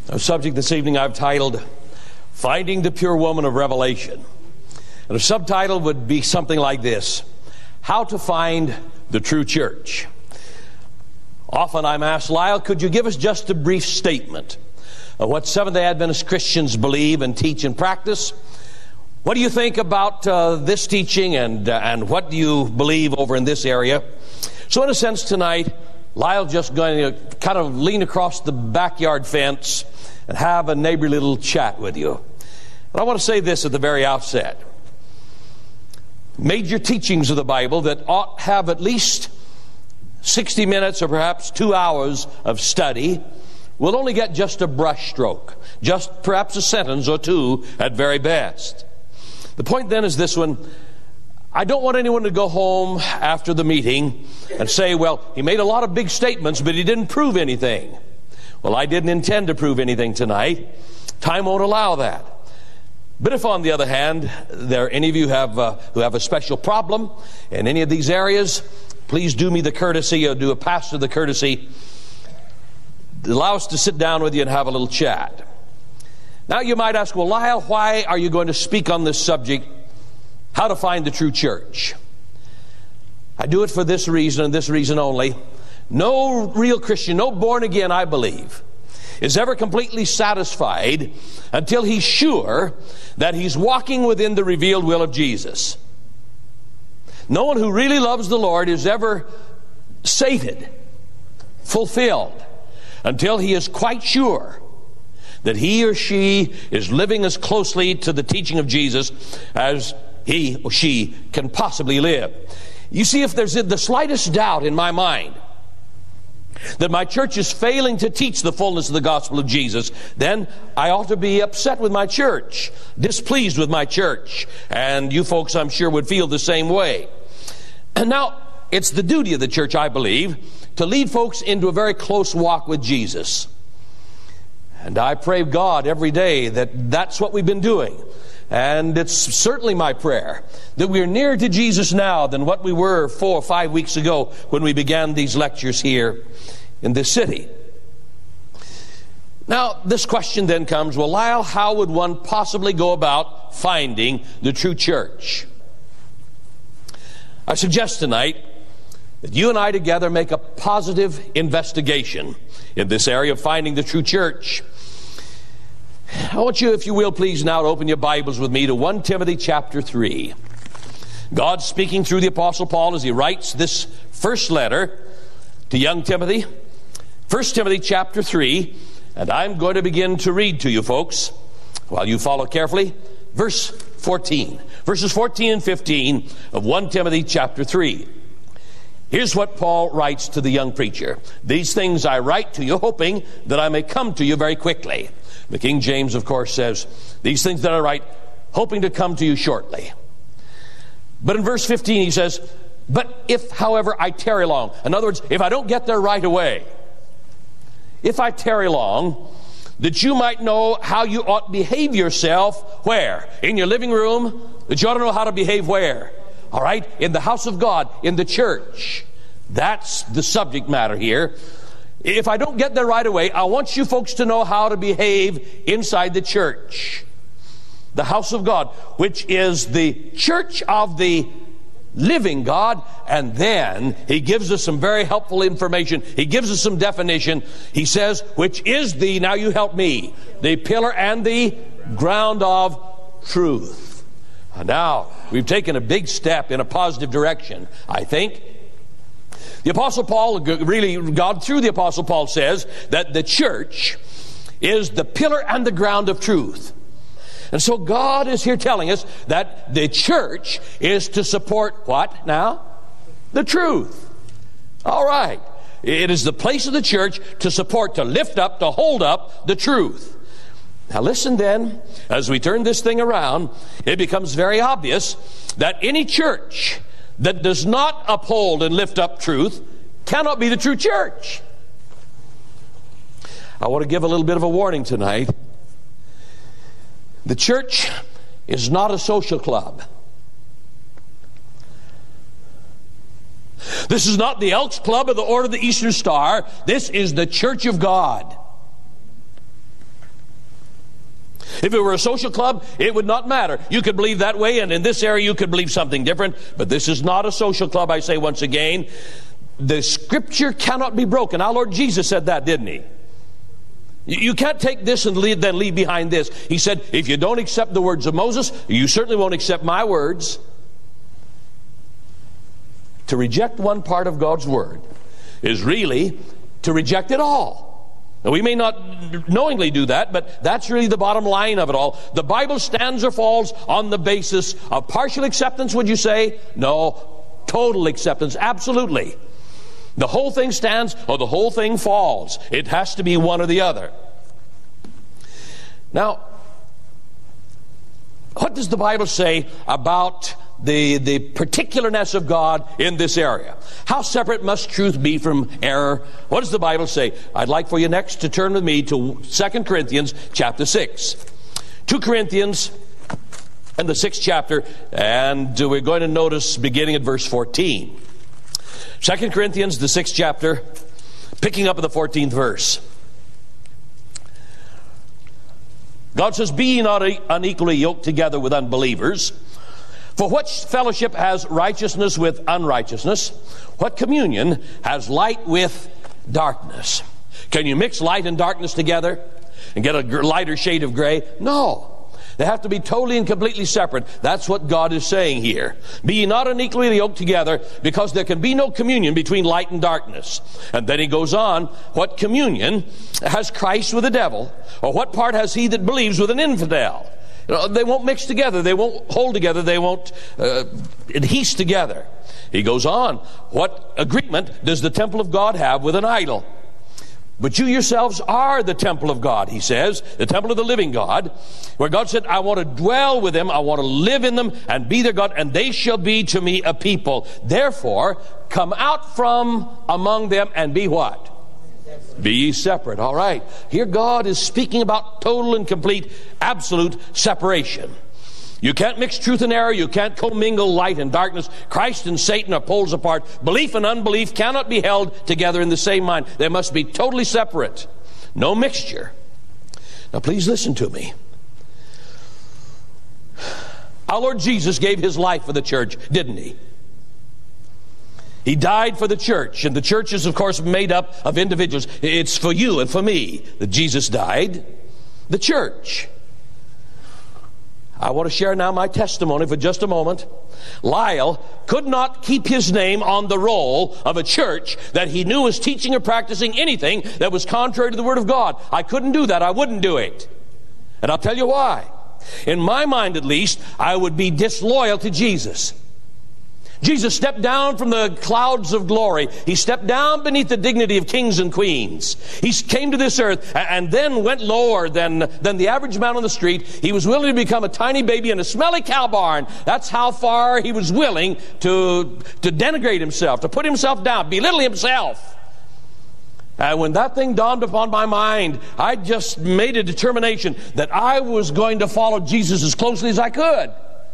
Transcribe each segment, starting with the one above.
Our subject this evening I've titled, Finding the Pure Woman of Revelation. And a subtitle would be something like this, How to Find the True Church. Often I'm asked, Lyle, could you give us just a brief statement of what Seventh-day Adventist Christians believe and teach and practice? What do you think about this teaching and what do you believe over in this area? So in a sense tonight, Lyle's just going to kind of lean across the backyard fence and have a neighborly little chat with you. And I want to say this at the very outset. Major teachings of the Bible that ought have at least 60 minutes or perhaps 2 hours of study will only get just a brush stroke, just perhaps a sentence or two at very best. The point then is this one. I don't want anyone to go home after the meeting and say, well, he made a lot of big statements, but he didn't prove anything. Well, I didn't intend to prove anything tonight. Time won't allow that. But if, on the other hand, there are any of you who have a special problem in any of these areas, please do me the courtesy, or do a pastor the courtesy, allow us to sit down with you and have a little chat. Now you might ask, well, Lyle, why are you going to speak on this subject, how to find the true church? I do it for this reason and this reason only. No real Christian, no born again, I believe, is ever completely satisfied until he's sure that he's walking within the revealed will of Jesus. No one who really loves the Lord is ever sated, fulfilled, until he is quite sure that he or she is living as closely to the teaching of Jesus as he or she can possibly live. You see, if there's the slightest doubt in my mind that my church is failing to teach the fullness of the gospel of Jesus, then I ought to be upset with my church, displeased with my church. And you folks, I'm sure, would feel the same way. And now, it's the duty of the church, I believe, to lead folks into a very close walk with Jesus. And I pray God every day that that's what we've been doing. And it's certainly my prayer that we're nearer to Jesus now than what we were 4 or 5 weeks ago when we began these lectures here in this city. Now, this question then comes, well, Lyle, how would one possibly go about finding the true church? I suggest tonight that you and I together make a positive investigation in this area of finding the true church. I want you, if you will, please now to open your Bibles with me to 1 Timothy chapter 3. God speaking through the Apostle Paul as he writes this first letter to young Timothy. 1 Timothy chapter 3, and I'm going to begin to read to you folks, while you follow carefully, verse 14. Verses 14 and 15 of 1 Timothy chapter 3. Here's what Paul writes to the young preacher. These things I write to you, hoping that I may come to you very quickly. The King James, of course, says, these things that I write, hoping to come to you shortly. But in verse 15 he says, but if, however, I tarry long, in other words, if I don't get there right away, if I tarry long, that you might know how you ought to behave yourself, where? In your living room? That you ought to know how to behave where? All right, in the house of God, in the church. That's the subject matter here. If I don't get there right away, I want you folks to know how to behave inside the church. The house of God, which is the church of the living God. And then he gives us some very helpful information. He gives us some definition. He says, which is the, now you help me, the pillar and the ground of truth. Now, we've taken a big step in a positive direction, I think. The Apostle Paul, really, God through the Apostle Paul says that the church is the pillar and the ground of truth. And so God is here telling us that the church is to support what now? The truth. All right. It is the place of the church to support, to lift up, to hold up the truth. Now listen then, as we turn this thing around, it becomes very obvious that any church that does not uphold and lift up truth cannot be the true church. I want to give a little bit of a warning tonight. The church is not a social club. This is not the Elks Club or the Order of the Eastern Star. This is the Church of God. If it were a social club, it would not matter. You could believe that way, and in this area you could believe something different. But this is not a social club, I say once again. The Scripture cannot be broken. Our Lord Jesus said that, didn't He? You can't take this and then leave behind this. He said, if you don't accept the words of Moses, you certainly won't accept my words. To reject one part of God's Word is really to reject it all. Now, we may not knowingly do that, but that's really the bottom line of it all. The Bible stands or falls on the basis of partial acceptance, would you say? No, total acceptance, absolutely. The whole thing stands or the whole thing falls. It has to be one or the other. Now, what does the Bible say about the particularness of God in this area? How separate must truth be from error? What does the Bible say? I'd like for you next to turn with me to 2 Corinthians chapter 6. 2 Corinthians and the 6th chapter, and we're going to notice beginning at verse 14. 2 Corinthians, the 6th chapter, picking up at the 14th verse. God says, be ye not unequally yoked together with unbelievers. For what fellowship has righteousness with unrighteousness? What communion has light with darkness? Can you mix light and darkness together and get a lighter shade of gray? No. They have to be totally and completely separate. That's what God is saying here. Be ye not unequally yoked together, because there can be no communion between light and darkness. And then he goes on, what communion has Christ with the devil? Or what part has he that believes with an infidel? You know, they won't mix together. They won't hold together. They won't adhere together. He goes on, what agreement does the temple of God have with an idol? But you yourselves are the temple of God, he says, the temple of the living God, where God said, I want to dwell with them, I want to live in them, and be their God, and they shall be to me a people. Therefore, come out from among them and be what? Be ye separate. All right. Here God is speaking about total and complete, absolute separation. You can't mix truth and error. You can't commingle light and darkness. Christ and Satan are poles apart. Belief and unbelief cannot be held together in the same mind. They must be totally separate. No mixture. Now please listen to me. Our Lord Jesus gave his life for the church, didn't he? He died for the church, and the church is, of course, made up of individuals. It's for you and for me that Jesus died. The church. I want to share now my testimony for just a moment. Lyle could not keep his name on the roll of a church that he knew was teaching or practicing anything that was contrary to the Word of God. I couldn't do that. I wouldn't do it. And I'll tell you why. In my mind, at least, I would be disloyal to Jesus. Jesus stepped down from the clouds of glory. He stepped down beneath the dignity of kings and queens. He came to this earth and then went lower than the average man on the street. He was willing to become a tiny baby in a smelly cow barn. That's how far he was willing to denigrate himself, to put himself down, belittle himself. And when that thing dawned upon my mind, I just made a determination that I was going to follow Jesus as closely as I could.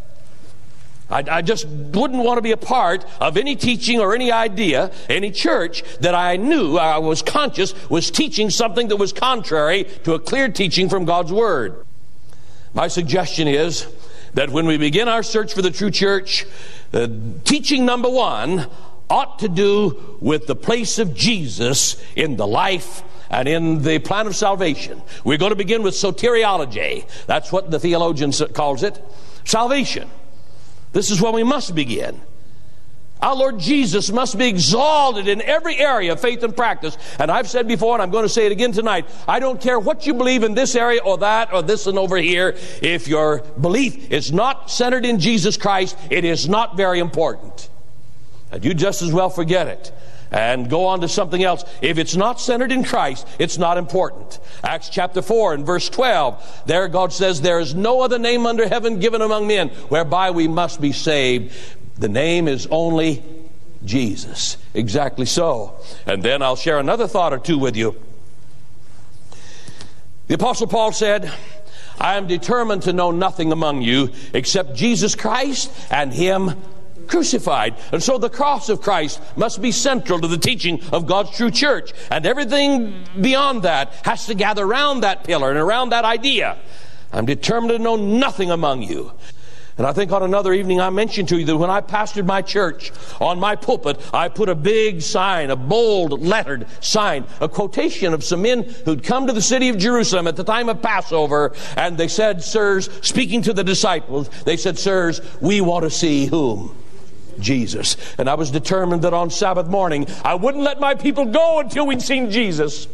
I just wouldn't want to be a part of any teaching or any idea, any church that I knew, I was conscious, was teaching something that was contrary to a clear teaching from God's Word. My suggestion is that when we begin our search for the true church, teaching number one ought to do with the place of Jesus in the life and in the plan of salvation. We're going to begin with soteriology. That's what the theologian calls it. Salvation. This is where we must begin. Our Lord Jesus must be exalted in every area of faith and practice. And I've said before, and I'm going to say it again tonight, I don't care what you believe in this area or that or this and over here. If your belief is not centered in Jesus Christ, it is not very important. And you just as well forget it and go on to something else. If it's not centered in Christ, it's not important. Acts chapter 4 and verse 12, there God says, there is no other name under heaven given among men whereby we must be saved. The name is only Jesus. Exactly so. And then I'll share another thought or two with you. The Apostle Paul said, I am determined to know nothing among you except Jesus Christ and Him crucified. And so the cross of Christ must be central to the teaching of God's true church. And everything beyond that has to gather around that pillar and around that idea. I'm determined to know nothing among you. And I think on another evening I mentioned to you that when I pastored my church, on my pulpit, I put a big sign, a bold lettered sign, a quotation of some men who'd come to the city of Jerusalem at the time of Passover, and they said, sirs, speaking to the disciples, they said, sirs, we want to see whom? Jesus. And I was determined that on Sabbath morning, I wouldn't let my people go until we'd seen Jesus.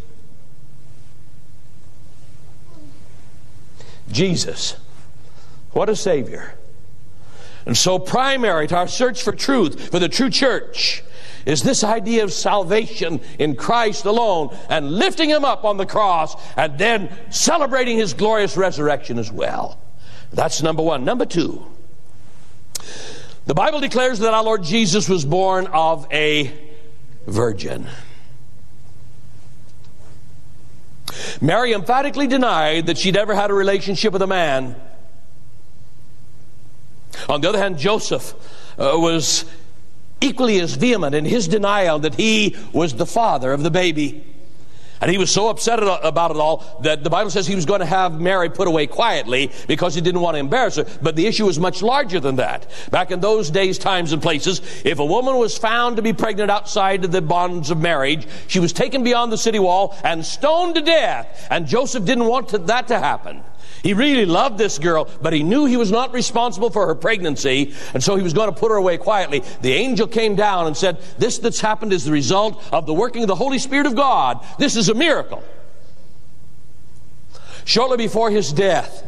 Jesus. What a Savior. And so primary to our search for truth, for the true church, is this idea of salvation in Christ alone and lifting Him up on the cross and then celebrating His glorious resurrection as well. That's number one. Number two, the Bible declares that our Lord Jesus was born of a virgin. Mary emphatically denied that she'd ever had a relationship with a man. On the other hand, Joseph was equally as vehement in his denial that he was the father of the baby. And he was so upset about it all that the Bible says he was going to have Mary put away quietly because he didn't want to embarrass her. But the issue was much larger than that. Back in those days, times, and places, if a woman was found to be pregnant outside of the bonds of marriage, she was taken beyond the city wall and stoned to death. And Joseph didn't want that to happen. He really loved this girl, but he knew he was not responsible for her pregnancy, and so he was going to put her away quietly. The angel came down and said, this that's happened is the result of the working of the Holy Spirit of God. This is a miracle. Shortly before his death,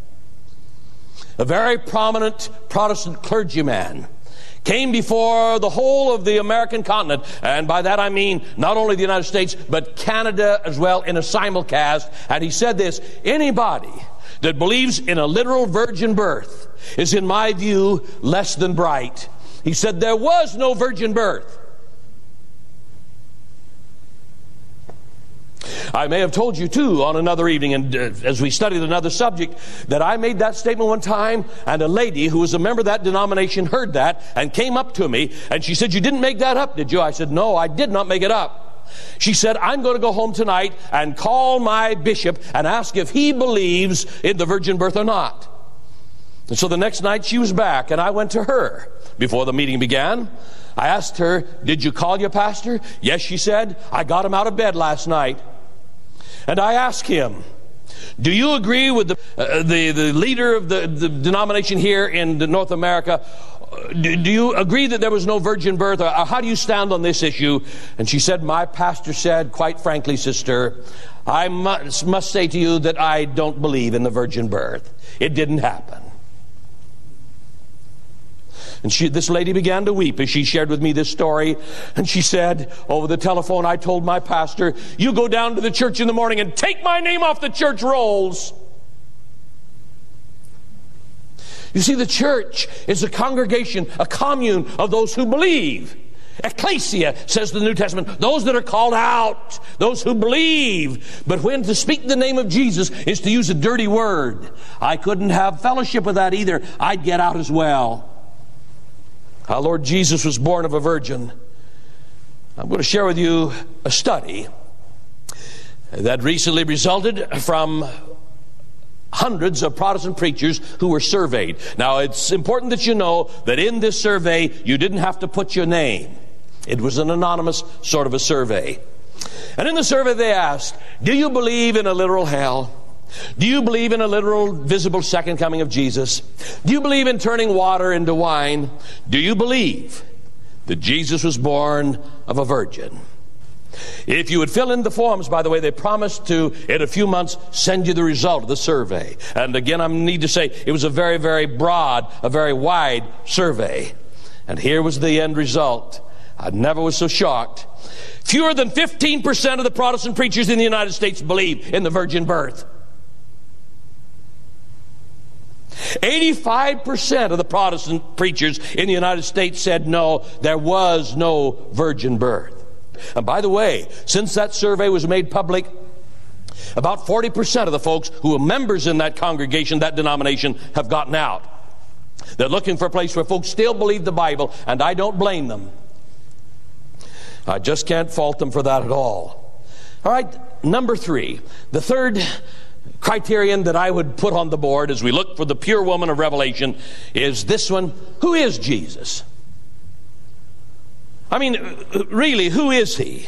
a very prominent Protestant clergyman came before the whole of the American continent, and by that I mean not only the United States, but Canada as well, in a simulcast, and he said this: anybody that believes in a literal virgin birth is, in my view, less than bright. He said there was no virgin birth. I may have told you too on another evening, and as we studied another subject, that I made that statement one time, and a lady who was a member of that denomination heard that and came up to me, and she said, you didn't make that up, did you? I said, no, I did not make it up. She said, I'm going to go home tonight and call my bishop and ask if he believes in the virgin birth or not. And so the next night she was back, and I went to her before the meeting began. I asked her, did you call your pastor? Yes, she said, I got him out of bed last night. And I asked him, do you agree with the leader of the denomination here in North America? Do you agree that there was no virgin birth? Or how do you stand on this issue? And she said, my pastor said, quite frankly, sister, I must say to you that I don't believe in the virgin birth. It didn't happen. And this lady began to weep as she shared with me this story. And she said, over the telephone, I told my pastor, you go down to the church in the morning and take my name off the church rolls. You see, the church is a congregation, a commune of those who believe. Ecclesia, says the New Testament, those that are called out, those who believe. But when to speak the name of Jesus is to use a dirty word, I couldn't have fellowship with that either. I'd get out as well. Our Lord Jesus was born of a virgin. I'm going to share with you a study that recently resulted from hundreds of Protestant preachers who were surveyed. Now, it's important that you know that in this survey, you didn't have to put your name. It was an anonymous sort of a survey. And in the survey they asked, do you believe in a literal hell? Do you believe in a literal, visible second coming of Jesus? Do you believe in turning water into wine? Do you believe that Jesus was born of a virgin? If you would fill in the forms, by the way, they promised to, in a few months, send you the result of the survey. And again, I need to say, it was a very, very broad, a very wide survey. And here was the end result. I never was so shocked. Fewer than 15% of the Protestant preachers in the United States believe in the virgin birth. 85% of the Protestant preachers in the United States said no, there was no virgin birth. And by the way, since that survey was made public, about 40% of the folks who were members in that congregation, that denomination, have gotten out. They're looking for a place where folks still believe the Bible, and I don't blame them. I just can't fault them for that at all. All right, number three. The third criterion that I would put on the board as we look for the pure woman of Revelation is this one: who is Jesus? I mean, really, who is he?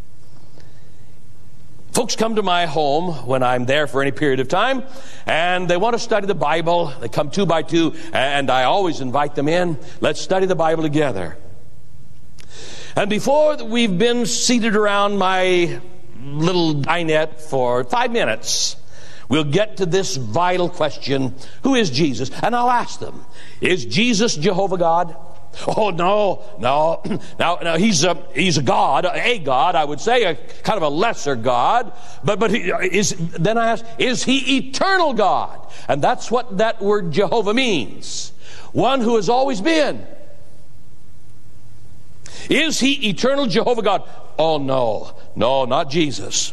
Folks come to my home when I'm there for any period of time, and they want to study the Bible. They come 2 by 2, and I always invite them in. Let's study the Bible together. And before we've been seated around my little dinette for 5 minutes, we'll get to this vital question: who is Jesus? And I'll ask them, is Jesus Jehovah God? Oh, no. Now he's a God, I would say, a kind of a lesser God. But then I ask, is he eternal God? And that's what that word Jehovah means. One who has always been. Is he eternal Jehovah God? Oh, no, not Jesus.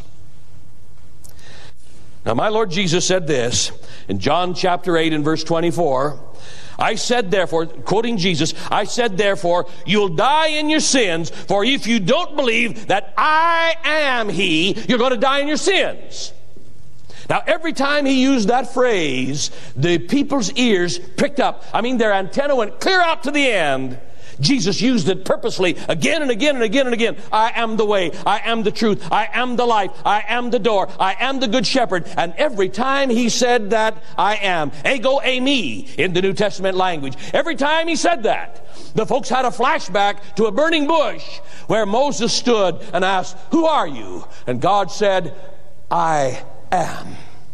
Now, my Lord Jesus said this in John chapter 8 and verse 24. I said therefore, quoting Jesus, I said therefore, you'll die in your sins, for if you don't believe that I am he, you're going to die in your sins. Now, every time he used that phrase, the people's ears pricked up. I mean, their antenna went clear out to the end. Jesus used it purposely again and again and again and again. I am the way. I am the truth. I am the life. I am the door. I am the good shepherd. And every time he said that, I am. Ego eimi in the New Testament language. Every time he said that, the folks had a flashback to a burning bush where Moses stood and asked, who are you? And God said, I am.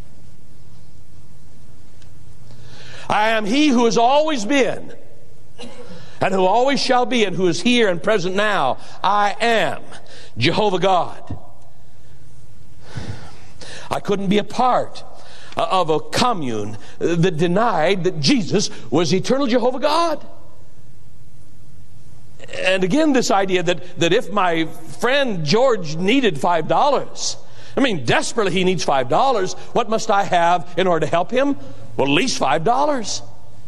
I am he who has always been, and who always shall be, and who is here and present now. I am Jehovah God. I couldn't be a part of a commune that denied that Jesus was eternal Jehovah God. And again, this idea that if my friend George needed $5, I mean, desperately he needs $5, what must I have in order to help him? Well, at least $5.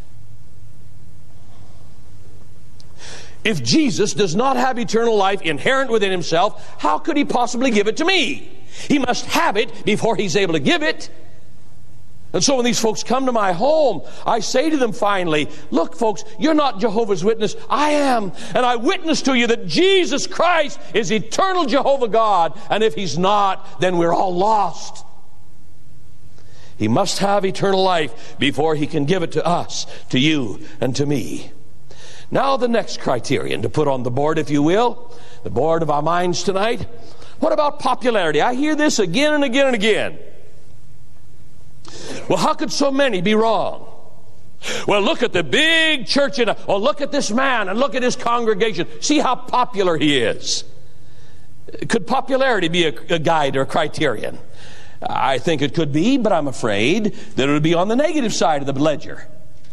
If Jesus does not have eternal life inherent within himself, how could he possibly give it to me? He must have it before he's able to give it. And so when these folks come to my home, I say to them finally, look, folks, you're not Jehovah's Witness. I am. And I witness to you that Jesus Christ is eternal Jehovah God. And if he's not, then we're all lost. He must have eternal life before he can give it to us, to you, and to me. Now the next criterion to put on the board, if you will, the board of our minds tonight. What about popularity? I hear this again and again and again. Well, how could so many be wrong? Well, look at the big church, look at this man and look at his congregation. See how popular he is. Could popularity be a guide or a criterion? I think it could be, but I'm afraid that it would be on the negative side of the ledger.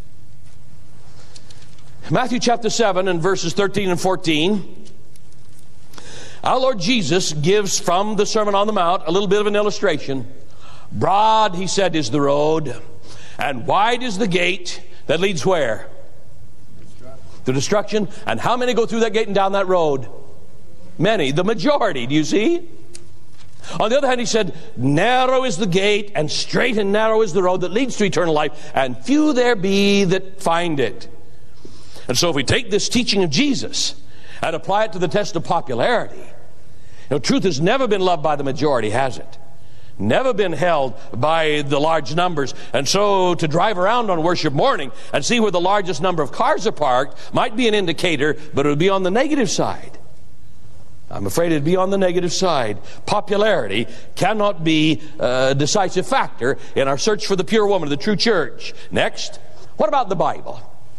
Matthew chapter 7 and verses 13 and 14. Our Lord Jesus gives from the Sermon on the Mount a little bit of an illustration. Broad, he said, is the road, and wide is the gate that leads where? To destruction. And how many go through that gate and down that road? Many. The majority. Do you see? On the other hand, he said, narrow is the gate, and straight and narrow is the road that leads to eternal life, and few there be that find it. And so if we take this teaching of Jesus and apply it to the test of popularity, truth has never been loved by the majority, has it? Never been held by the large numbers. And so to drive around on worship morning and see where the largest number of cars are parked might be an indicator, but it would be on the negative side. I'm afraid it'd be on the negative side. Popularity cannot be a decisive factor in our search for the pure woman of the true church. Next, what about the Bible?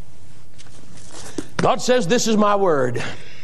God says, this is my word.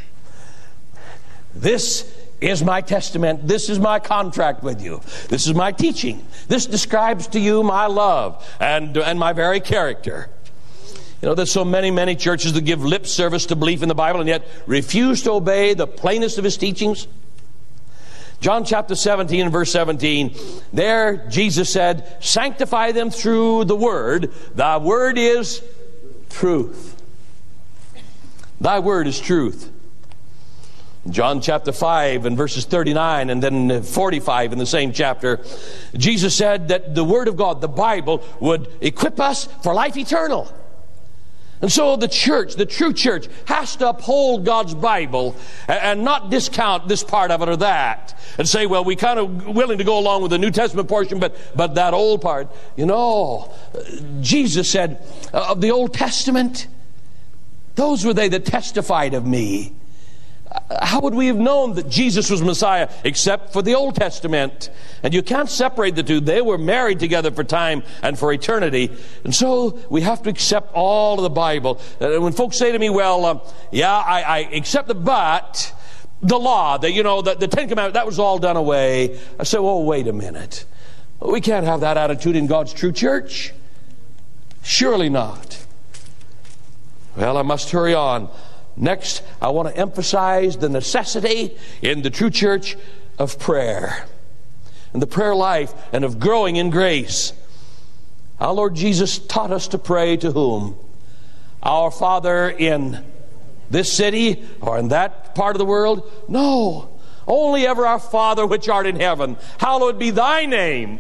This is my testament. This is my contract with you. This is my teaching. This describes to you my love and my very character. There's so many churches that give lip service to belief in the Bible and yet refuse to obey the plainest of his teachings. John chapter 17 and verse 17, there Jesus said, sanctify them through the word. Thy word is truth. Thy word is truth. John chapter 5 and verses 39 and then 45 in the same chapter, Jesus said that the Word of God, the Bible, would equip us for life eternal. And so the church, the true church, has to uphold God's Bible and not discount this part of it or that and say, well, we kind of willing to go along with the New Testament portion, but that old part. You know, Jesus said of the Old Testament, those were they that testified of me. How would we have known that Jesus was Messiah except for the Old Testament? And you can't separate the two. They were married together for time and for eternity. And so we have to accept all of the Bible. When folks say to me, well, I accept but the law, the Ten Commandments, that was all done away. I say, well, wait a minute. We can't have that attitude in God's true church. Surely not. Well, I must hurry on. Next, I want to emphasize the necessity in the true church of prayer and the prayer life and of growing in grace. Our Lord Jesus taught us to pray to whom? Our Father in this city or in that part of the world? No. Only ever our Father which art in heaven. Hallowed be thy name.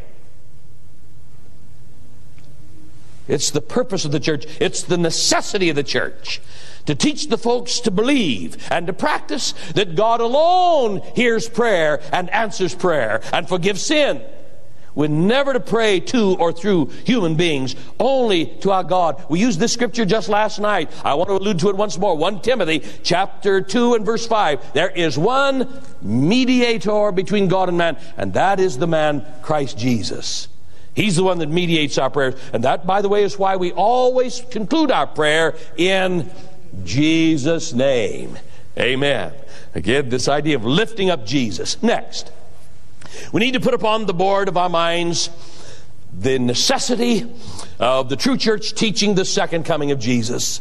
It's the purpose of the church. It's the necessity of the church to teach the folks to believe and to practice that God alone hears prayer and answers prayer and forgives sin. We're never to pray to or through human beings, only to our God. We used this scripture just last night. I want to allude to it once more. 1 Timothy chapter 2 and verse 5. There is one mediator between God and man, and that is the man Christ Jesus. He's the one that mediates our prayers. And that, by the way, is why we always conclude our prayer in Jesus' name. Amen. Again, this idea of lifting up Jesus. Next, we need to put upon the board of our minds the necessity of the true church teaching the second coming of Jesus.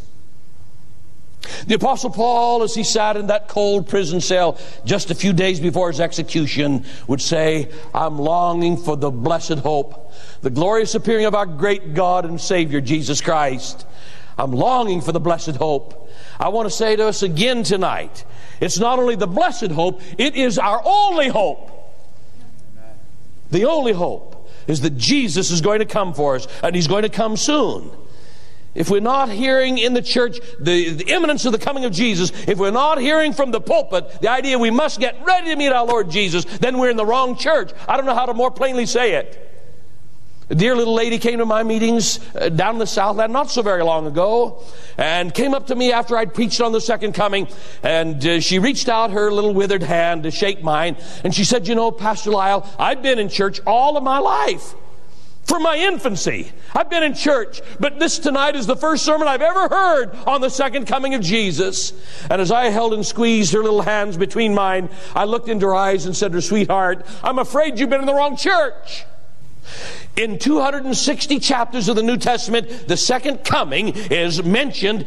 The Apostle Paul, as he sat in that cold prison cell just a few days before his execution, would say, I'm longing for the blessed hope, the glorious appearing of our great God and Savior, Jesus Christ. I'm longing for the blessed hope. I want to say to us again tonight, it's not only the blessed hope, it is our only hope. The only hope is that Jesus is going to come for us, and He's going to come soon. If we're not hearing in the church the imminence of the coming of Jesus, if we're not hearing from the pulpit the idea we must get ready to meet our Lord Jesus, then we're in the wrong church. I don't know how to more plainly say it. A dear little lady came to my meetings down in the Southland not so very long ago and came up to me after I'd preached on the second coming, and she reached out her little withered hand to shake mine, and she said, you know, Pastor Lyle, I've been in church all of my life. From my infancy, I've been in church, but this tonight is the first sermon I've ever heard on the second coming of Jesus. And as I held and squeezed her little hands between mine, I looked into her eyes and said to her, sweetheart, I'm afraid you've been in the wrong church. In 260 chapters of the New Testament, the second coming is mentioned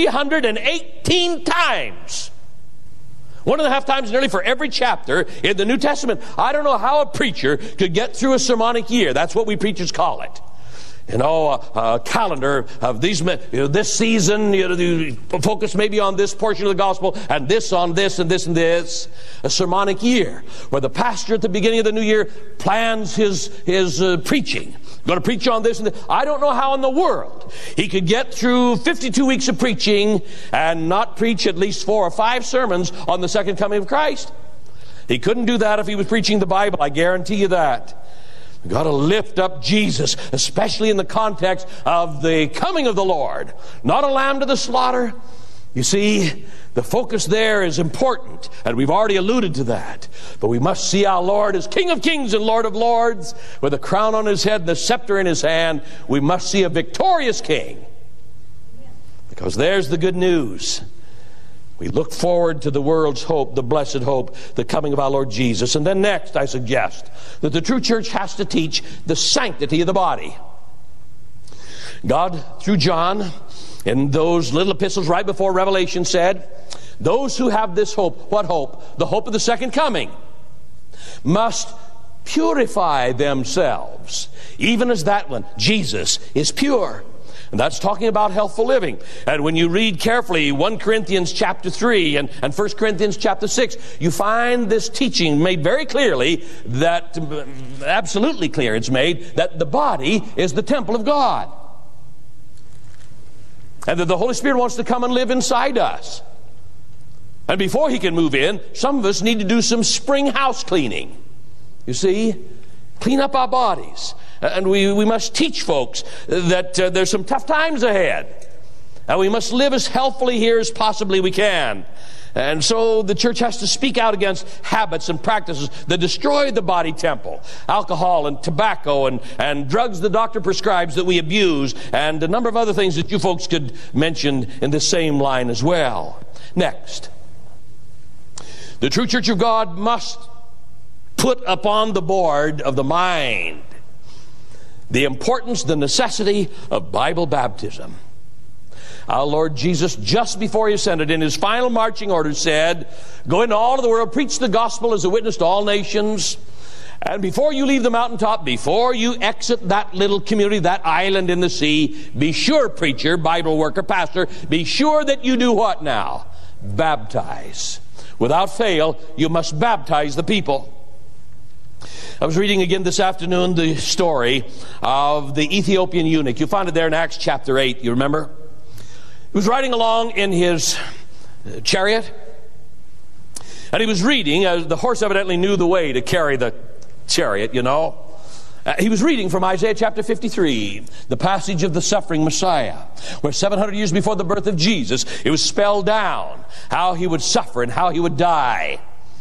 318 times. 1.5 times nearly for every chapter in the New Testament. I don't know how a preacher could get through a sermonic year. That's what we preachers call it. You know, a calendar of these, this season, you focus maybe on this portion of the gospel, and this on this, and this and this. A sermonic year, where the pastor at the beginning of the new year plans his preaching. Going to preach on this and this. I don't know how in the world he could get through 52 weeks of preaching and not preach at least 4 or 5 sermons on the second coming of Christ. He couldn't do that if he was preaching the Bible. I guarantee you that. We've got to lift up Jesus, especially in the context of the coming of the Lord. Not a lamb to the slaughter. You see, the focus there is important, and we've already alluded to that. But we must see our Lord as King of Kings and Lord of Lords, with a crown on His head and the scepter in His hand. We must see a victorious King, because there's the good news. We look forward to the world's hope, the blessed hope, the coming of our Lord Jesus. And then next, I suggest that the true church has to teach the sanctity of the body. God, through John, in those little epistles right before Revelation, said, those who have this hope, what hope? The hope of the second coming, must purify themselves, even as that one, Jesus, is pure. And that's talking about healthful living. And when you read carefully 1 Corinthians chapter 3 and 1 Corinthians chapter 6, you find this teaching made very clearly, that absolutely clear it's made, that the body is the temple of God. And that the Holy Spirit wants to come and live inside us. And before He can move in, some of us need to do some spring house cleaning. You see? Clean up our bodies. And we must teach folks that there's some tough times ahead. And we must live as healthfully here as possibly we can. And so the church has to speak out against habits and practices that destroy the body temple. Alcohol and tobacco and drugs the doctor prescribes that we abuse, and a number of other things that you folks could mention in the same line as well. Next, the true church of God must put upon the board of the mind the importance, the necessity of Bible baptism. Our Lord Jesus, just before He ascended, in His final marching orders said, "Go into all of the world, preach the gospel as a witness to all nations, and before you leave the mountaintop, before you exit that little community, that island in the sea, be sure, preacher, Bible worker, pastor, be sure that you do what now? Baptize. Without fail, you must baptize the people." I was reading again this afternoon the story of the Ethiopian eunuch. You find it there in Acts chapter 8, you remember? He was riding along in his chariot, and he was reading. The horse evidently knew the way to carry the chariot, you know. He was reading from Isaiah chapter 53, the passage of the suffering Messiah, where 700 years before the birth of Jesus, it was spelled down how He would suffer and how He would die.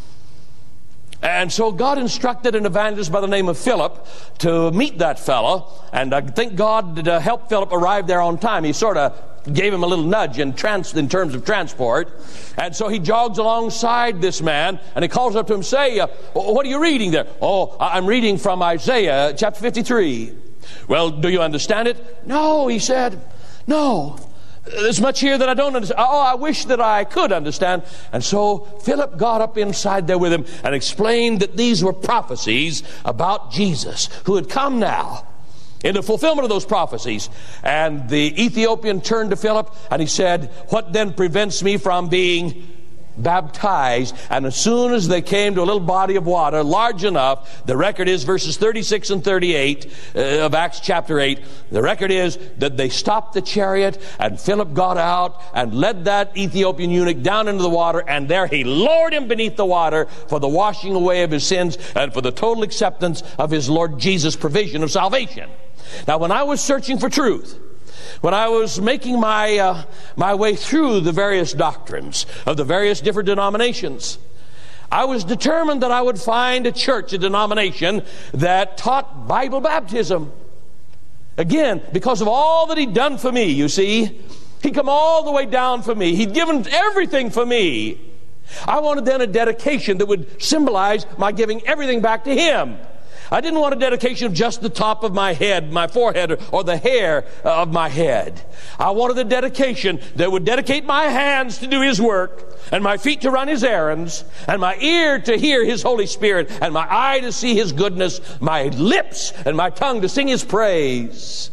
And so God instructed an evangelist by the name of Philip to meet that fellow, and I think God helped Philip arrive there on time. He sort of gave him a little nudge in terms of transport. And so he jogs alongside this man, and he calls up to him, "Say, what are you reading there?" "Oh, I'm reading from Isaiah chapter 53. "Well, do you understand it?" "No," he said. "No. There's much here that I don't understand." "Oh, I wish that I could understand." And so Philip got up inside there with him and explained that these were prophecies about Jesus, who had come now in the fulfillment of those prophecies. And the Ethiopian turned to Philip and he said, "What then prevents me from being baptized?" And as soon as they came to a little body of water large enough, the record is verses 36 and 38 of Acts chapter 8, the record is that they stopped the chariot, and Philip got out and led that Ethiopian eunuch down into the water, and there he lowered him beneath the water for the washing away of his sins and for the total acceptance of his Lord Jesus' provision of salvation. Now, when I was searching for truth, when I was making my way through the various doctrines of the various different denominations, I was determined that I would find a church, a denomination that taught Bible baptism. Again, because of all that He'd done for me, you see. He'd come all the way down for me. He'd given everything for me. I wanted then a dedication that would symbolize my giving everything back to Him. I didn't want a dedication of just the top of my head, my forehead, or the hair of my head. I wanted a dedication that would dedicate my hands to do His work, and my feet to run His errands, and my ear to hear His Holy Spirit, and my eye to see His goodness, my lips and my tongue to sing His praise.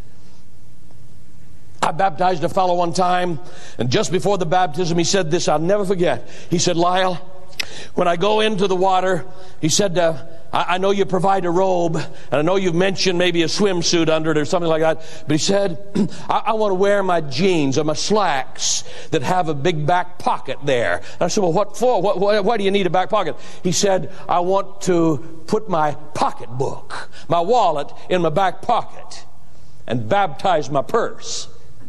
I baptized a fellow one time, and just before the baptism he said this, I'll never forget. He said, "Lyle, when I go into the water," he said, I know you provide a robe, and I know you've mentioned maybe a swimsuit under it or something like that, but he said, I want to wear my jeans or my slacks that have a big back pocket there." And I said, "Well, what for? Why do you need a back pocket?" He said, "I want to put my pocketbook, my wallet in my back pocket and baptize my purse."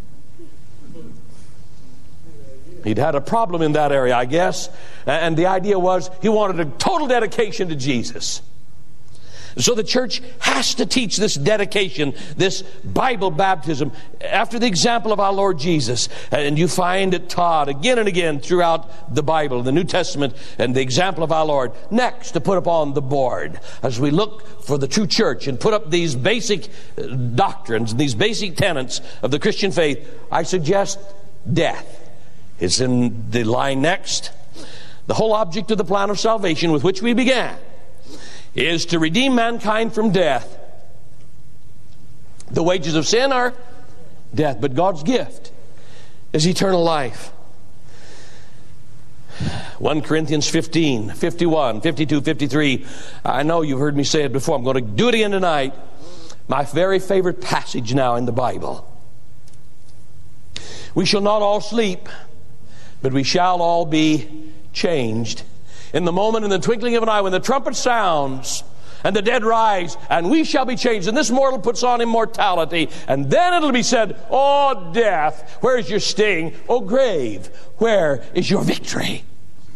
He'd had a problem in that area, I guess, and the idea was he wanted a total dedication to Jesus. So the church has to teach this dedication, this Bible baptism, after the example of our Lord Jesus. And you find it taught again and again throughout the Bible, the New Testament, and the example of our Lord. Next, to put upon the board, as we look for the true church and put up these basic doctrines, these basic tenets of the Christian faith, I suggest death. It's in the line next. The whole object of the plan of salvation with which we began is to redeem mankind from death. The wages of sin are death. But God's gift is eternal life. 1 Corinthians 15, 51, 52, 53. I know you've heard me say it before. I'm going to do it again tonight. My very favorite passage now in the Bible. We shall not all sleep, but we shall all be changed. In the moment, in the twinkling of an eye, when the trumpet sounds, and the dead rise, and we shall be changed. And this mortal puts on immortality. And then it'll be said, "Oh, death, where is your sting? Oh, grave, where is your victory?"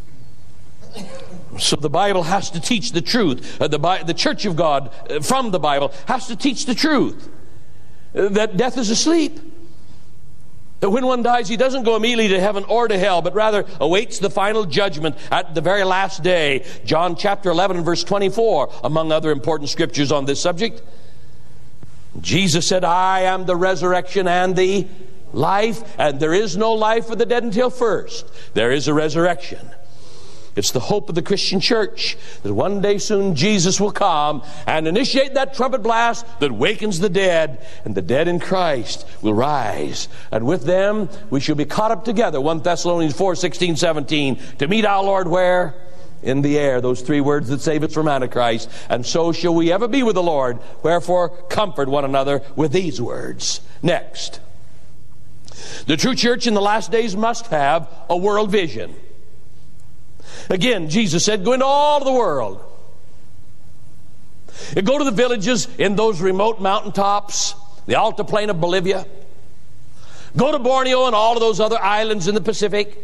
So the Bible has to teach the truth. The Church of God, from the Bible, has to teach the truth. That death is asleep. That when one dies, he doesn't go immediately to heaven or to hell, but rather awaits the final judgment at the very last day. John chapter 11 and verse 24, among other important scriptures on this subject. Jesus said, "I am the resurrection and the life, and there is no life for the dead until first there is a resurrection." It's the hope of the Christian church that one day soon Jesus will come and initiate that trumpet blast that wakens the dead, and the dead in Christ will rise. And with them we shall be caught up together, 1 Thessalonians 4, 16, 17, to meet our Lord where? In the air, those three words that save us from Antichrist. And so shall we ever be with the Lord. Wherefore, comfort one another with these words. Next, the true church in the last days must have a world vision. Again, Jesus said, "Go into all the world. Go to the villages in those remote mountaintops, the altiplane of Bolivia. Go to Borneo and all of those other islands in the Pacific.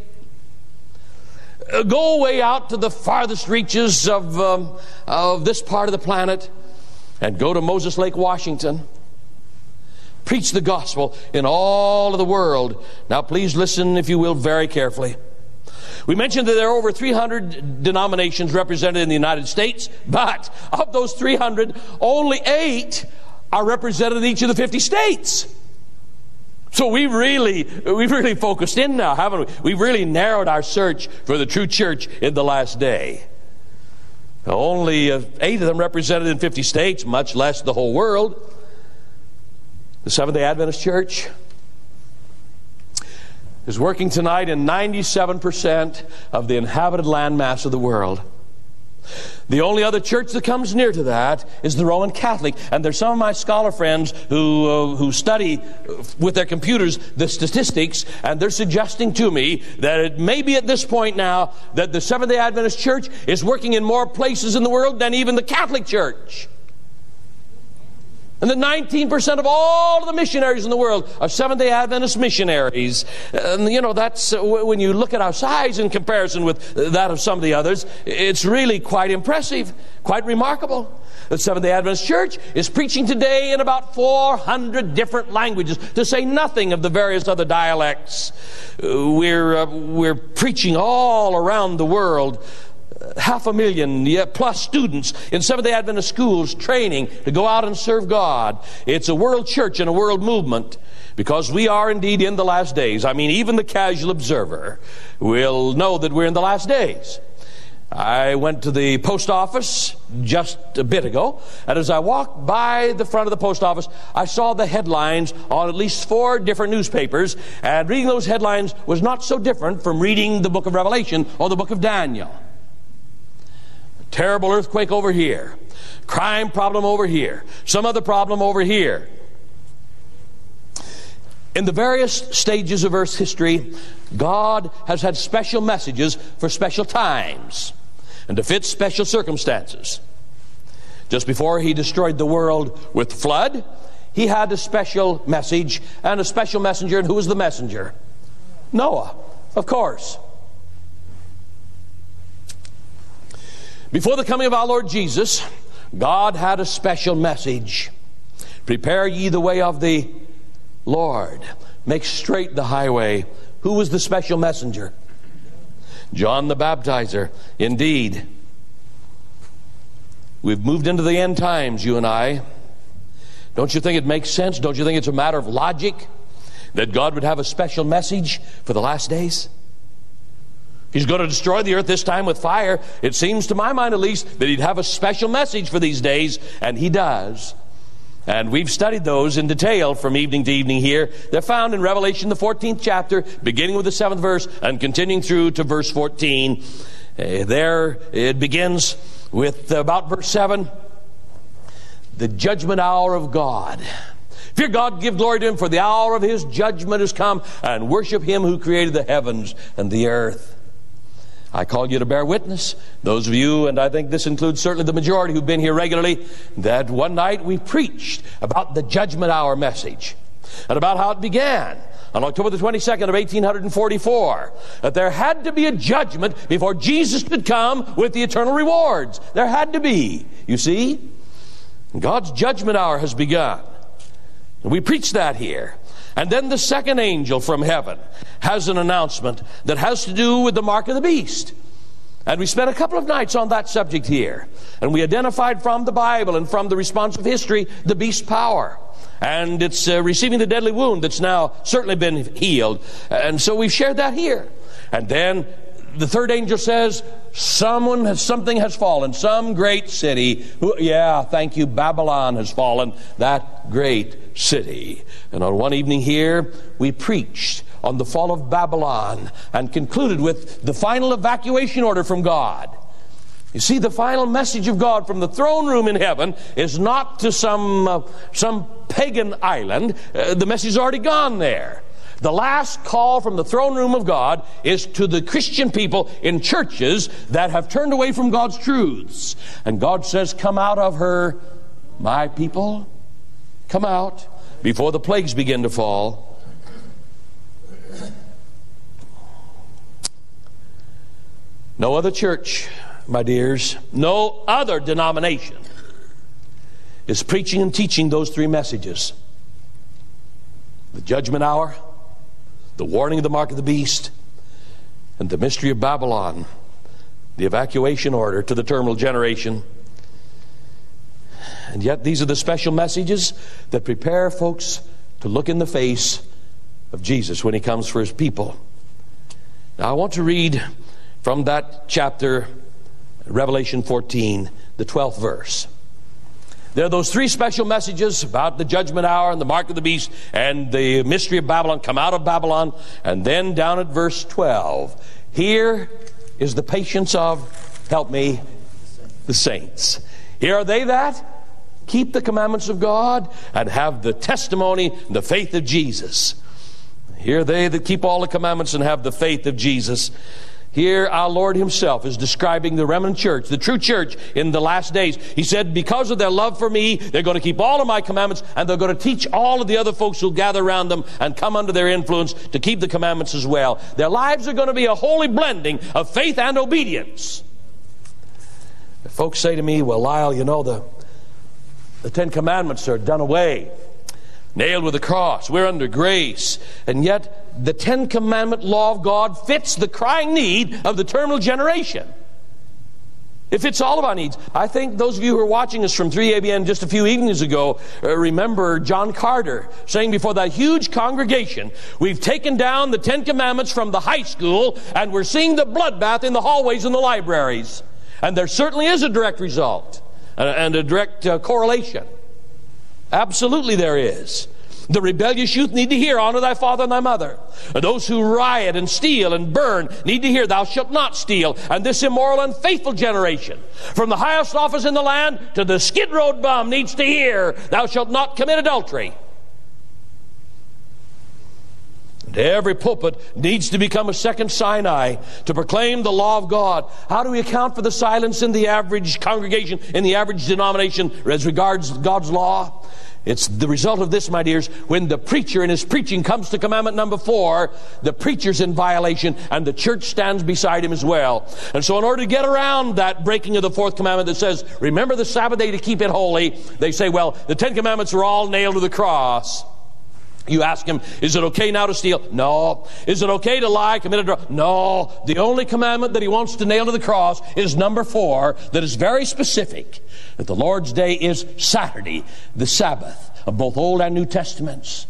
Go way out to the farthest reaches of this part of the planet, and go to Moses Lake, Washington. Preach the gospel in all of the world." Now please listen, if you will, very carefully. We mentioned that there are over 300 denominations represented in the United States, but of those 300, only 8 are represented in each of the 50 states. So we've really focused in now, haven't we? We've really narrowed our search for the true church in the last day. Only 8 of them represented in 50 states, much less the whole world. The Seventh-day Adventist Church is working tonight in 97% of the inhabited landmass of the world. The only other church that comes near to that is the Roman Catholic. And there's some of my scholar friends who study with their computers the statistics, and they're suggesting to me that it may be at this point now that the Seventh-day Adventist Church is working in more places in the world than even the Catholic Church. And that 19% of all of the missionaries in the world are Seventh-day Adventist missionaries. And that's when you look at our size in comparison with that of some of the others, it's really quite impressive, quite remarkable. The Seventh-day Adventist Church is preaching today in about 400 different languages, to say nothing of the various other dialects. We're preaching all around the world. 500,000 plus students in Seventh-day Adventist schools training to go out and serve God. It's a world church and a world movement, because we are indeed in the last days. I mean, even the casual observer will know that we're in the last days. I went to the post office just a bit ago, and as I walked by the front of the post office, I saw the headlines on at least 4 different newspapers, and reading those headlines was not so different from reading the book of Revelation or the book of Daniel. Terrible earthquake over here. Crime problem over here. Some other problem over here. In the various stages of Earth's history, God has had special messages for special times and to fit special circumstances. Just before He destroyed the world with flood, He had a special message and a special messenger. And who was the messenger? Noah, of course. Before the coming of our Lord Jesus, God had a special message. Prepare ye the way of the Lord. Make straight the highway. Who was the special messenger? John the Baptizer. Indeed. We've moved into the end times, you and I. Don't you think it makes sense? Don't you think it's a matter of logic that God would have a special message for the last days? He's going to destroy the earth this time with fire. It seems, to my mind at least, that He'd have a special message for these days, and He does. And we've studied those in detail from evening to evening here. They're found in Revelation, the 14th chapter, beginning with the 7th verse and continuing through to verse 14. There it begins with about verse 7, the judgment hour of God. Fear God, give glory to Him, for the hour of His judgment has come, and worship Him who created the heavens and the earth. I call you to bear witness, those of you, and I think this includes certainly the majority who've been here regularly, that one night we preached about the judgment hour message and about how it began on October the 22nd of 1844, that there had to be a judgment before Jesus could come with the eternal rewards. There had to be. You see? God's judgment hour has begun. And we preached that here. And then the second angel from heaven has an announcement that has to do with the mark of the beast. And we spent a couple of nights on that subject here. And we identified from the Bible and from the response of history the beast's power. And it's receiving the deadly wound that's now certainly been healed. And so we've shared that here. And then the third angel says, something has fallen, some great city. Thank you, Babylon has fallen, that great city. And on one evening here, we preached on the fall of Babylon and concluded with the final evacuation order from God. You see, the final message of God from the throne room in heaven is not to some pagan island. The message is already gone there. The last call from the throne room of God is to the Christian people in churches that have turned away from God's truths. And God says, come out of her, my people. Come out before the plagues begin to fall. No other church, my dears, no other denomination is preaching and teaching those three messages. The judgment hour, the warning of the mark of the beast, and the mystery of Babylon, the evacuation order to the terminal generation. And yet these are the special messages that prepare folks to look in the face of Jesus when He comes for His people. Now I want to read from that chapter, Revelation 14, the 12th verse. There are those three special messages about the judgment hour and the mark of the beast and the mystery of Babylon, come out of Babylon. And then down at verse 12, here is the patience of, help me, the saints. Here are they that keep the commandments of God and have the testimony, the faith of Jesus. Here are they that keep all the commandments and have the faith of Jesus. Here our Lord Himself is describing the remnant church, the true church in the last days. He said, because of their love for me, they're going to keep all of my commandments, and they're going to teach all of the other folks who'll gather around them and come under their influence to keep the commandments as well. Their lives are going to be a holy blending of faith and obedience. If folks say to me, well, Lyle, you know, the Ten Commandments are done away, nailed with a cross, we're under grace, and yet the Ten Commandment law of God fits the crying need of the terminal generation. It fits all of our needs. I think those of you who are watching us from 3ABN just a few evenings ago remember John Carter saying before that huge congregation, we've taken down the Ten Commandments from the high school and we're seeing the bloodbath in the hallways and the libraries. And there certainly is a direct result and a direct correlation. Absolutely there is. The rebellious youth need to hear, honor thy father and thy mother. And those who riot and steal and burn need to hear, thou shalt not steal. And this immoral, unfaithful generation, from the highest office in the land to the skid road bum, needs to hear, thou shalt not commit adultery. And every pulpit needs to become a second Sinai to proclaim the law of God. How do we account for the silence in the average congregation, in the average denomination as regards God's law? It's the result of this, my dears. When the preacher in his preaching comes to commandment number 4, the preacher's in violation and the church stands beside him as well. And so in order to get around that breaking of the 4th commandment that says, remember the Sabbath day to keep it holy, they say, well, the 10 commandments are all nailed to the cross. You ask him, is it okay now to steal? No. Is it okay to lie, commit adultery? No. The only commandment that he wants to nail to the cross is number 4, that is very specific. That the Lord's day is Saturday, the Sabbath of both Old and New Testaments.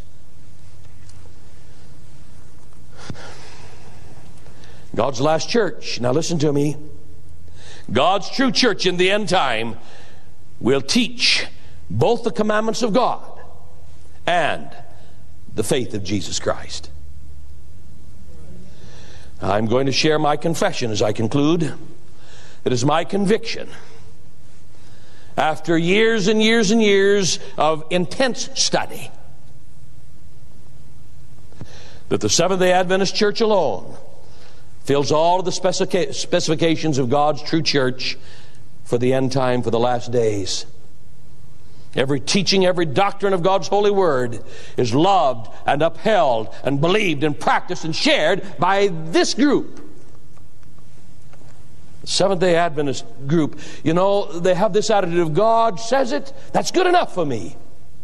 God's last church, now listen to me, God's true church in the end time will teach both the commandments of God and the faith of Jesus Christ. I'm going to share my confession as I conclude. It is my conviction, after years and years and years of intense study, that the Seventh-day Adventist Church alone fills all of the specifications of God's true church for the end time, for the last days. Every teaching, every doctrine of God's holy word is loved and upheld and believed and practiced and shared by this group. The Seventh-day Adventist group, you know, they have this attitude of God says it, that's good enough for me.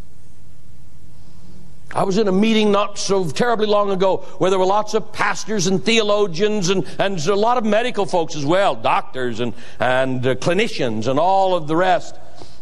I was in a meeting not so terribly long ago where there were lots of pastors and theologians and a lot of medical folks as well, doctors and clinicians and all of the rest.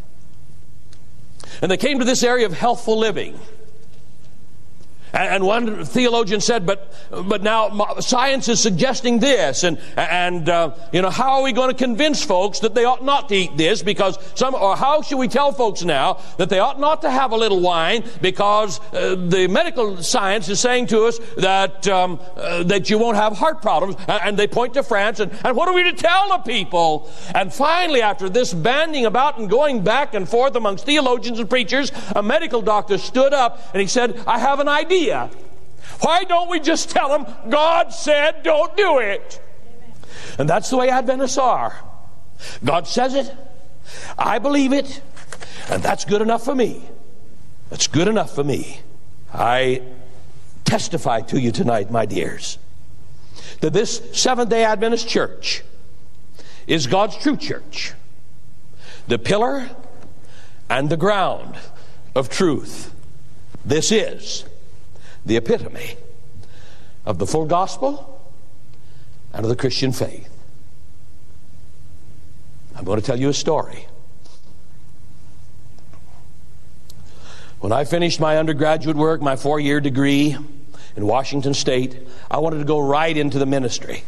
And they came to this area of healthful living. And one theologian said, but now science is suggesting this, and how are we going to convince folks that they ought not to eat this? Because or how should we tell folks now that they ought not to have a little wine because the medical science is saying to us that you won't have heart problems, and they point to France, and what are we to tell the people? And finally, after this banding about and going back and forth amongst theologians and preachers, a medical doctor stood up and he said, I have an idea. Why don't we just tell them God said don't do it? And that's the way Adventists are. God says it, I believe it, and that's good enough for me. That's good enough for me. I testify to you tonight, my dears, that this Seventh-day Adventist church is God's true church, the pillar and the ground of truth. This is the epitome of the full gospel and of the Christian faith. I'm going to tell you a story. When I finished my undergraduate work, my 4-year degree in Washington State, I wanted to go right into the ministry.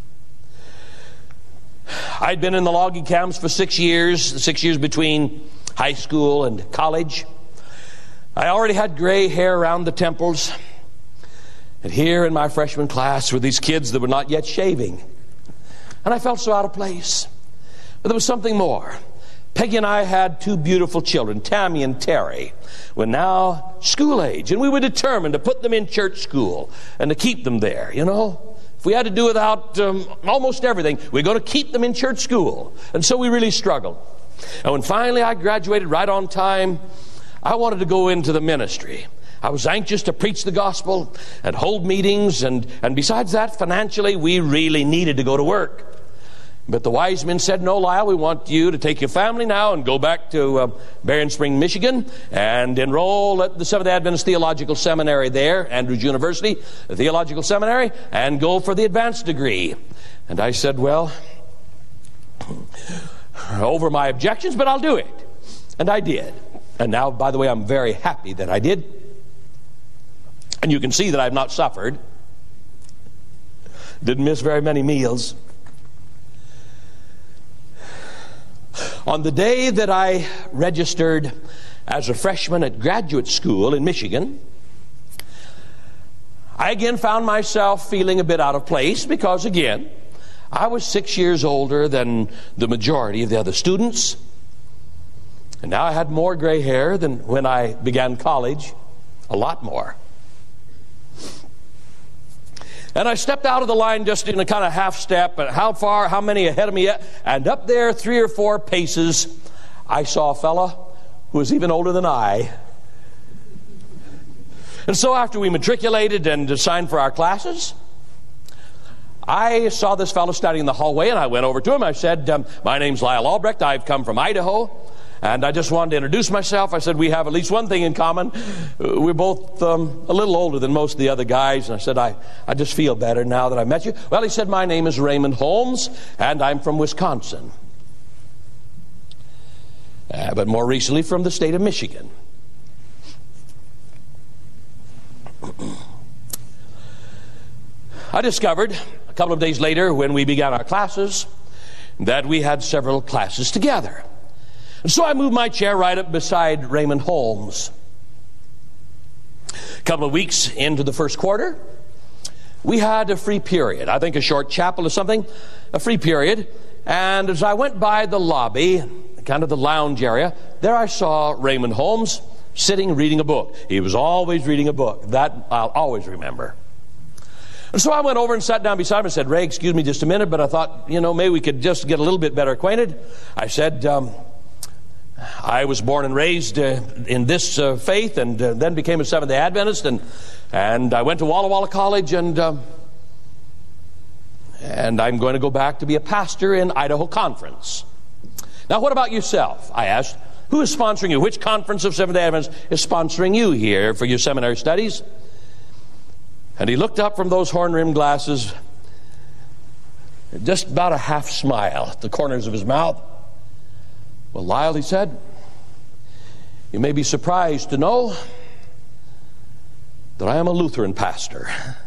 I'd been in the logging camps for 6 years, the 6 years between high school and college. I already had gray hair around the temples. And here in my freshman class were these kids that were not yet shaving. And I felt so out of place. But there was something more. Peggy and I had 2 beautiful children, Tammy and Terry, were now school age. And we were determined to put them in church school and to keep them there, you know. If we had to do without almost everything, we're going to keep them in church school. And so we really struggled. And when finally I graduated right on time, I wanted to go into the ministry. I was anxious to preach the gospel and hold meetings, and besides that, financially, we really needed to go to work. But the wise men said, no, Lyle, we want you to take your family now and go back to Berrien Spring, Michigan, and enroll at the Seventh-day Adventist Theological Seminary there, Andrews University, the Theological Seminary, and go for the advanced degree. And I said, well, over my objections, but I'll do it. And I did. And now, by the way, I'm very happy that I did. And you can see that I've not suffered. Didn't miss very many meals. On the day that I registered as a freshman at graduate school in Michigan, I again found myself feeling a bit out of place because, again, I was 6 years older than the majority of the other students. And now I had more gray hair than when I began college, a lot more. And I stepped out of the line just in a kind of half step, and how many ahead of me? And up there, 3 or 4 paces, I saw a fella who was even older than I. And so after we matriculated and signed for our classes, I saw this fellow standing in the hallway, and I went over to him. I said, my name's Lyle Albrecht. I've come from Idaho. And I just wanted to introduce myself. I said, we have at least one thing in common. We're both a little older than most of the other guys. And I said, I just feel better now that I met you. Well, he said, my name is Raymond Holmes, and I'm from Wisconsin. But more recently from the state of Michigan. I discovered a couple of days later when we began our classes that we had several classes together. And so I moved my chair right up beside Raymond Holmes. A couple of weeks into the first quarter, we had a free period. I think a short chapel or something, a free period. And as I went by the lobby, kind of the lounge area, there I saw Raymond Holmes sitting reading a book. He was always reading a book. That I'll always remember. And so I went over and sat down beside him and said, "Ray, excuse me just a minute, but I thought, maybe we could just get a little bit better acquainted." I said, I was born and raised in this faith, and then became a Seventh-day Adventist, and I went to Walla Walla College, and I'm going to go back to be a pastor in Idaho Conference. Now, what about yourself? I asked. Who is sponsoring you? Which conference of Seventh-day Adventists is sponsoring you here for your seminary studies? And he looked up from those horn-rimmed glasses, just about a half smile at the corners of his mouth. "Well, Lyle," he said, "you may be surprised to know that I am a Lutheran pastor."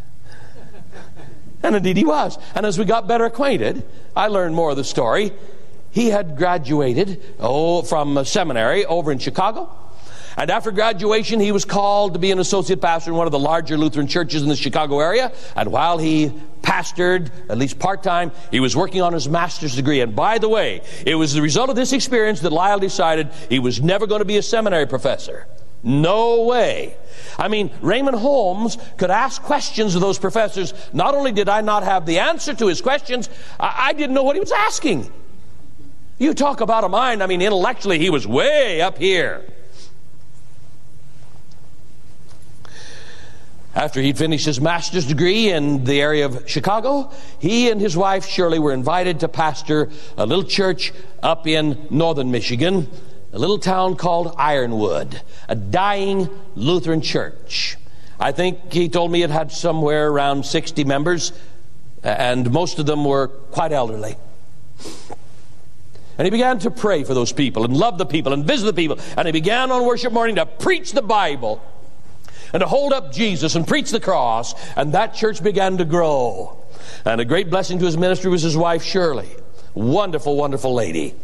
And indeed he was. And as we got better acquainted, I learned more of the story. He had graduated from a seminary over in Chicago. And after graduation, he was called to be an associate pastor in one of the larger Lutheran churches in the Chicago area. And while he pastored, at least part-time, he was working on his master's degree. And by the way, it was the result of this experience that Lyle decided he was never going to be a seminary professor. No way. I mean, Raymond Holmes could ask questions of those professors. Not only did I not have the answer to his questions, I didn't know what he was asking. You talk about a mind, intellectually he was way up here. After he'd finished his master's degree in the area of Chicago, he and his wife Shirley were invited to pastor a little church up in northern Michigan, a little town called Ironwood, a dying Lutheran church. I think he told me it had somewhere around 60 members, and most of them were quite elderly. And he began to pray for those people and love the people and visit the people. And he began on worship morning to preach the Bible and to hold up Jesus and preach the cross. And that church began to grow. And a great blessing to his ministry was his wife Shirley. Wonderful, wonderful lady.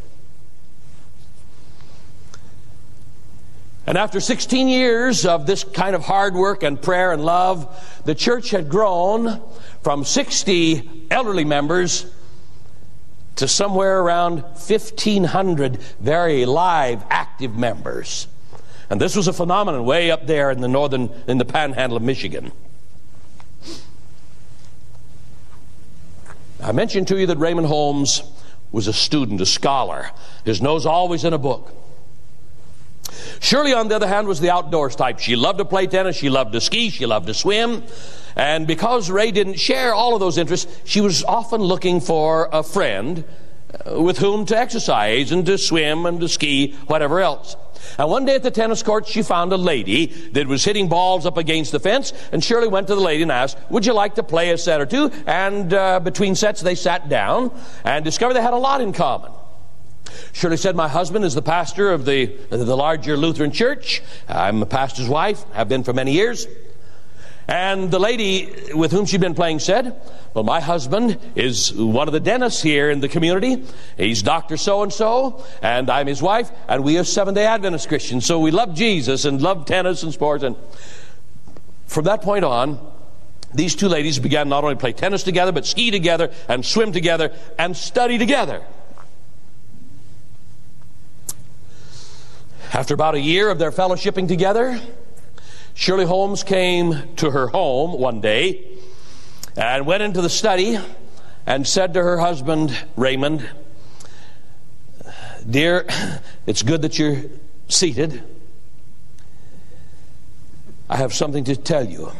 And after 16 years of this kind of hard work and prayer and love, the church had grown from 60 elderly members to somewhere around 1,500 very live, active members. And this was a phenomenon way up there in the panhandle of Michigan. I mentioned to you that Raymond Holmes was a student, a scholar. His nose always in a book. Shirley, on the other hand, was the outdoors type. She loved to play tennis, she loved to ski, she loved to swim. And because Ray didn't share all of those interests, she was often looking for a friend with whom to exercise and to swim and to ski, whatever else. And one day at the tennis court, she found a lady that was hitting balls up against the fence, and Shirley went to the lady and asked, "Would you like to play a set or two?" And between sets, they sat down and discovered they had a lot in common. Shirley said, "My husband is the pastor of the larger Lutheran church. I'm a pastor's wife, have been for many years." And the lady with whom she'd been playing said, "Well, my husband is one of the dentists here in the community. He's Dr. So-and-so, and I'm his wife, and we are Seventh-day Adventist Christians. So we love Jesus and love tennis and sports." And from that point on, these two ladies began not only to play tennis together, but ski together and swim together and study together. After about a year of their fellowshipping together, Shirley Holmes came to her home one day and went into the study and said to her husband, Raymond, "Dear, it's good that you're seated. I have something to tell you.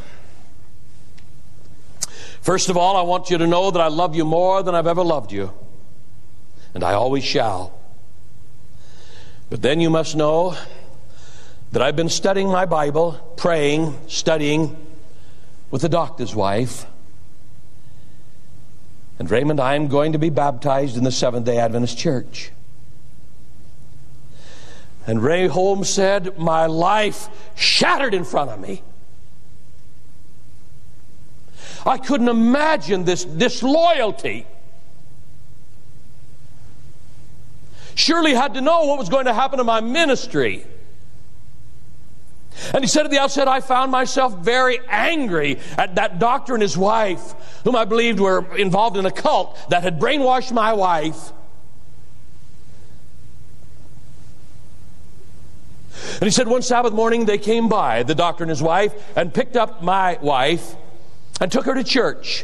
First of all, I want you to know that I love you more than I've ever loved you, and I always shall. But then you must know that I've been studying my Bible, praying, studying with the doctor's wife. And Raymond, I am going to be baptized in the Seventh-day Adventist Church." And Ray Holmes said, "My life shattered in front of me. I couldn't imagine this disloyalty. Shirley had to know what was going to happen to my ministry. And he said at the outset, I found myself very angry at that doctor and his wife, whom I believed were involved in a cult that had brainwashed my wife. And he said one Sabbath morning they came by, the doctor and his wife, and picked up my wife and took her to church.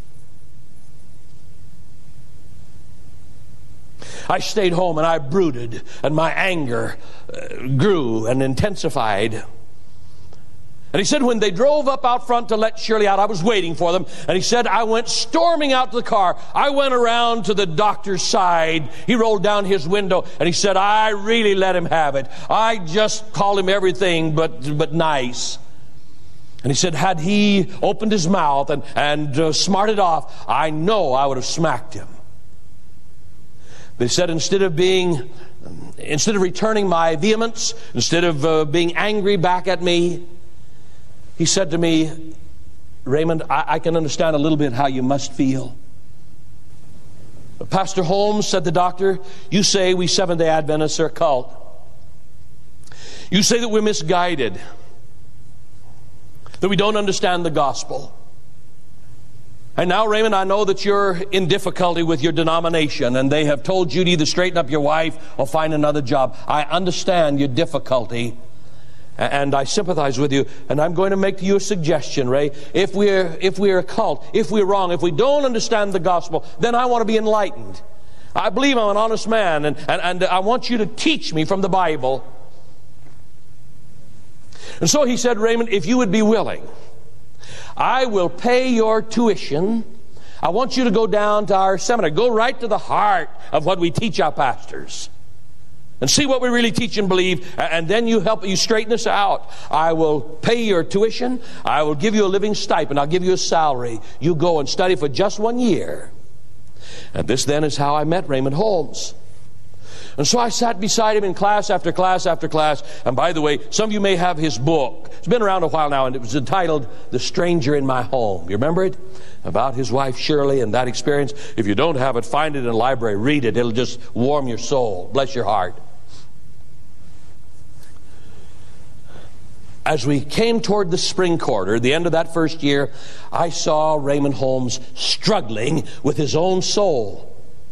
I stayed home and I brooded, and my anger grew and intensified. And he said when they drove up out front to let Shirley out, I was waiting for them. And he said I went storming out to the car. I went around to the doctor's side. He rolled down his window and he said, I really let him have it. I just called him everything but nice. And he said, had he opened his mouth and smarted off, I know I would have smacked him. They said instead of returning my vehemence, instead of being angry back at me, he said to me, Raymond, I can understand a little bit how you must feel. Pastor Holmes, said the doctor, you say we Seventh-day Adventists are a cult. You say that we're misguided, that we don't understand the gospel. And now, Raymond, I know that you're in difficulty with your denomination, and they have told you to either straighten up your wife or find another job. I understand your difficulty, and I sympathize with you, and I'm going to make to you a suggestion, Ray. If we're a cult, if we're wrong, if we don't understand the gospel, then I want to be enlightened. I believe I'm an honest man, and I want you to teach me from the Bible. And so he said, Raymond, if you would be willing, I will pay your tuition. I want you to go down to our seminary. Go right to the heart of what we teach our pastors and see what we really teach and believe, and then you straighten us out. I will pay your tuition. I will give you a living stipend. I'll give you a salary. You go and study for just 1 year. And this then is how I met Raymond Holmes. And so I sat beside him in class after class after class. And by the way, some of you may have his book. It's been around a while now, and it was entitled The Stranger in My Home. You remember it? About his wife Shirley and that experience. If you don't have it, find it in a library. Read it. It'll just warm your soul. Bless your heart. As we came toward the spring quarter, the end of that first year, I saw Raymond Holmes struggling with his own soul.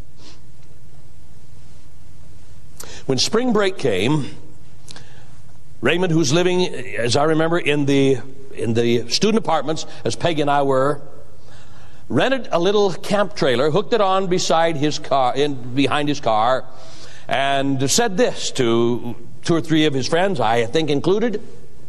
When spring break came, Raymond, who's living, as I remember, in the student apartments, as Peggy and I were, rented a little camp trailer, hooked it on beside his car, behind his car, and said this to 2 or 3 of his friends, I think included.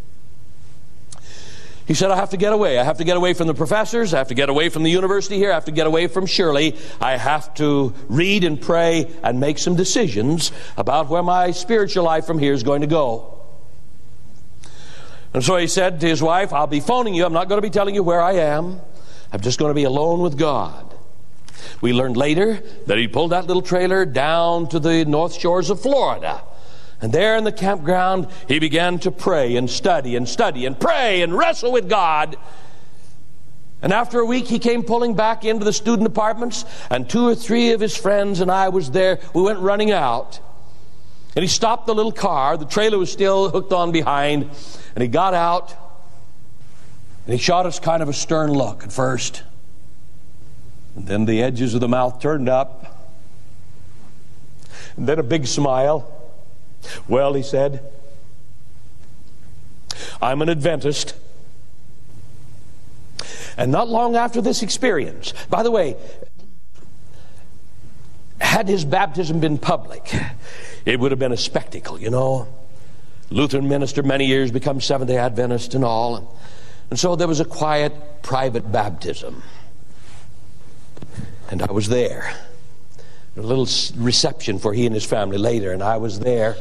He said, I have to get away. I have to get away from the professors. I have to get away from the university here. I have to get away from Shirley. I have to read and pray and make some decisions about where my spiritual life from here is going to go. And so he said to his wife, I'll be phoning you. I'm not going to be telling you where I am. I'm just going to be alone with God. We learned later that he pulled that little trailer down to the north shores of Florida. And there in the campground, he began to pray and study and pray and wrestle with God. And after a week, he came pulling back into the student apartments, and 2 or 3 of his friends and I was there. We went running out. And he stopped the little car. The trailer was still hooked on behind. And he got out, and he shot us kind of a stern look at first. And then the edges of the mouth turned up. And then a big smile. Well, he said, I'm an Adventist. And not long after this experience, by the way, had his baptism been public, it would have been a spectacle, you know. Lutheran minister, many years, become Seventh-day Adventist and all. And so there was a quiet, private baptism. And I was there. A little reception for he and his family later, and I was there.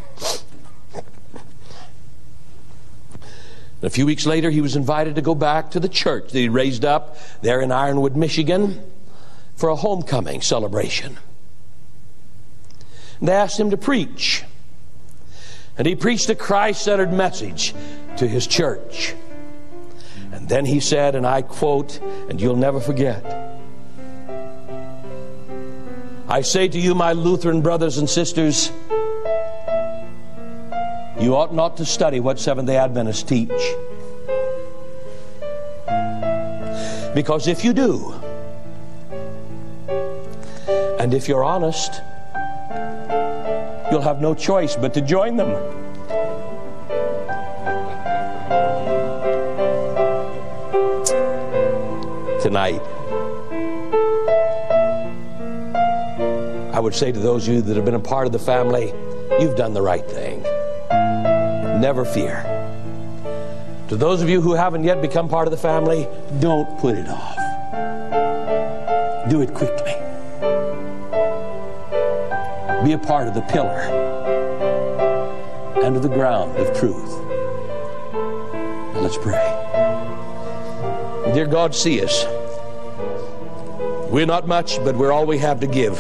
And a few weeks later, he was invited to go back to the church that he raised up there in Ironwood, Michigan, for a homecoming celebration. And they asked him to preach. And he preached a Christ-centered message to his church. And then he said, and I quote, and you'll never forget, I say to you, my Lutheran brothers and sisters, you ought not to study what Seventh-day Adventists teach. Because if you do, and if you're honest, you'll have no choice but to join them. Tonight, I would say to those of you that have been a part of the family, you've done the right thing. Never fear. To those of you who haven't yet become part of the family, don't put it off. Do it quickly. Be a part of the pillar and of the ground of truth. Now let's pray. Dear God, see us. We're not much, but we're all we have to give.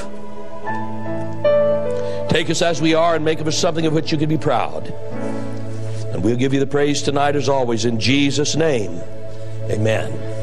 Take us as we are and make of us something of which you can be proud. And we'll give you the praise tonight as always. In Jesus' name, amen.